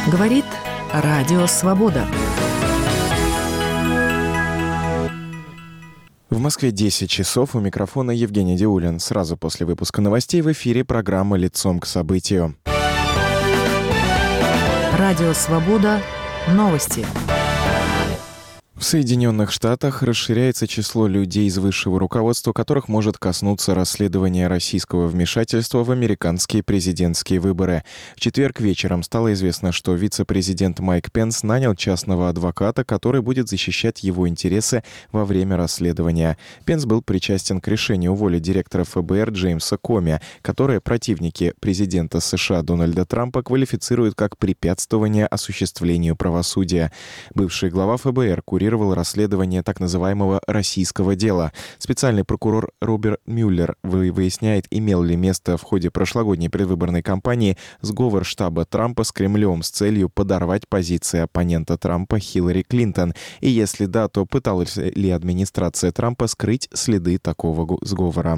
Говорит Радио Свобода. В Москве 10 часов. У микрофона Евгений Диулин. Сразу после выпуска новостей в эфире программа «Лицом к событию». Радио Свобода. Новости. В Соединенных Штатах расширяется число людей из высшего руководства, которых может коснуться расследование российского вмешательства в американские президентские выборы. В четверг вечером стало известно, что вице-президент Майк Пенс нанял частного адвоката, который будет защищать его интересы во время расследования. Пенс был причастен к решению уволить директора ФБР Джеймса Коми, которое противники президента США Дональда Трампа квалифицируют как препятствование осуществлению правосудия. Бывший глава ФБР курировал расследование так называемого «российского дела». Специальный прокурор Роберт Мюллер выясняет, имел ли место в ходе прошлогодней предвыборной кампании сговор штаба Трампа с Кремлем с целью подорвать позиции оппонента Трампа Хиллари Клинтон. И если да, то пыталась ли администрация Трампа скрыть следы такого сговора.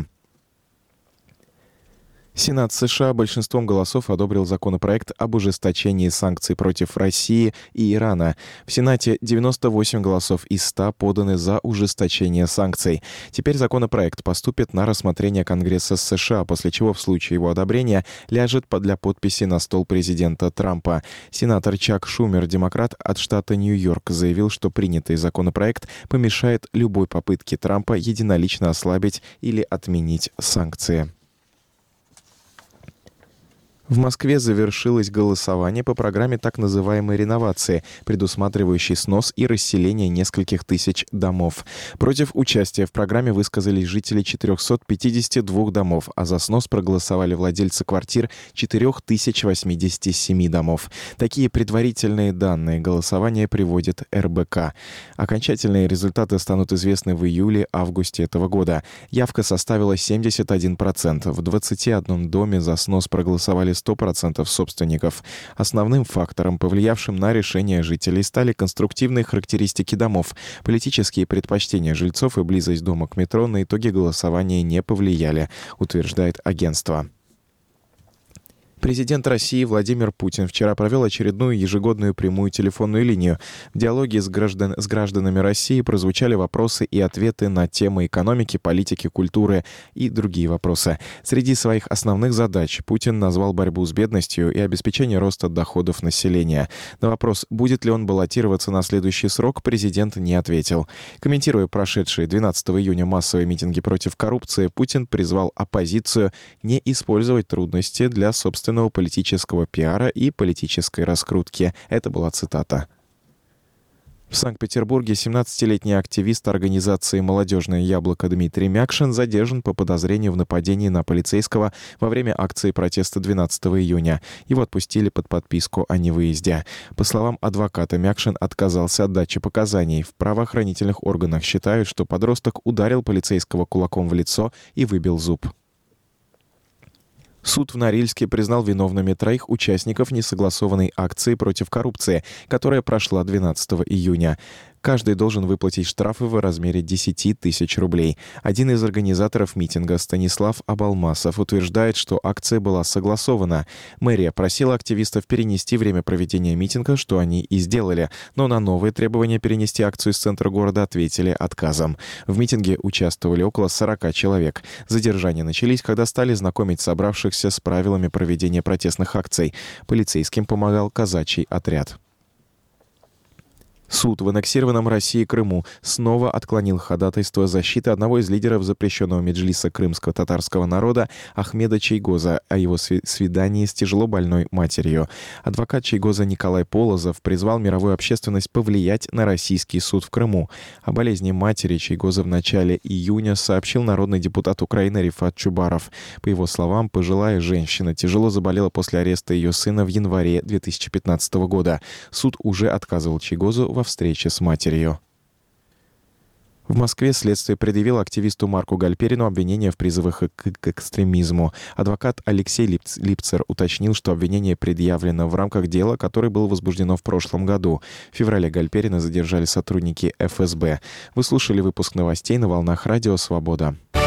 Сенат США большинством голосов одобрил законопроект об ужесточении санкций против России и Ирана. В Сенате 98 голосов из 100 поданы за ужесточение санкций. Теперь законопроект поступит на рассмотрение Конгресса США, после чего в случае его одобрения ляжет для подписи на стол президента Трампа. Сенатор Чак Шумер, демократ от штата Нью-Йорк, заявил, что принятый законопроект помешает любой попытке Трампа единолично ослабить или отменить санкции. В Москве завершилось голосование по программе так называемой реновации, предусматривающей снос и расселение нескольких тысяч домов. Против участия в программе высказались жители 452 домов, а за снос проголосовали владельцы квартир 4087 домов. Такие предварительные данные голосования приводит РБК. Окончательные результаты станут известны в июле-августе этого года. Явка составила 71%. В 21 доме за снос проголосовали 100% собственников. Основным фактором, повлиявшим на решение жителей, стали конструктивные характеристики домов. Политические предпочтения жильцов и близость дома к метро на итоги голосования не повлияли, утверждает агентство. Президент России Владимир Путин вчера провел очередную ежегодную прямую телефонную линию. В диалоге с гражданами России прозвучали вопросы и ответы на темы экономики, политики, культуры и другие вопросы. Среди своих основных задач Путин назвал борьбу с бедностью и обеспечение роста доходов населения. На вопрос, будет ли он баллотироваться на следующий срок, президент не ответил. Комментируя прошедшие 12 июня массовые митинги против коррупции, Путин призвал оппозицию не использовать трудности для собственного политического пиара и политической раскрутки. Это была цитата. В Санкт-Петербурге 17-летний активист организации «Молодежное яблоко» Дмитрий Мякшин задержан по подозрению в нападении на полицейского во время акции протеста 12 июня. Его отпустили под подписку о невыезде. По словам адвоката, Мякшин отказался от дачи показаний. В правоохранительных органах считают, что подросток ударил полицейского кулаком в лицо и выбил зуб. Суд в Норильске признал виновными 3 участников несогласованной акции против коррупции, которая прошла 12 июня. Каждый должен выплатить штрафы в размере 10 тысяч рублей. Один из организаторов митинга, Станислав Абалмасов, утверждает, что акция была согласована. Мэрия просила активистов перенести время проведения митинга, что они и сделали, но на новые требования перенести акцию из центра города ответили отказом. В митинге участвовали около 40 человек. Задержания начались, когда стали знакомить собравшихся с правилами проведения протестных акций. Полицейским помогал казачий отряд. Суд в аннексированном Россией Крыму снова отклонил ходатайство защиты одного из лидеров запрещенного меджлиса крымского татарского народа Ахмеда Чейгоза о его свидании с тяжело больной матерью. Адвокат Чейгоза Николай Полозов призвал мировую общественность повлиять на российский суд в Крыму. О болезни матери Чейгоза в начале июня сообщил народный депутат Украины Рифат Чубаров. По его словам, пожилая женщина тяжело заболела после ареста ее сына в январе 2015 года. Суд уже отказывал Чейгозу во встрече с матерью. В Москве следствие предъявило активисту Марку Гальперину обвинение в призывах к экстремизму. Адвокат Алексей Липцер уточнил, что обвинение предъявлено в рамках дела, которое было возбуждено в прошлом году. В феврале Гальперина задержали сотрудники ФСБ. Вы слушали выпуск новостей на волнах Радио Свобода.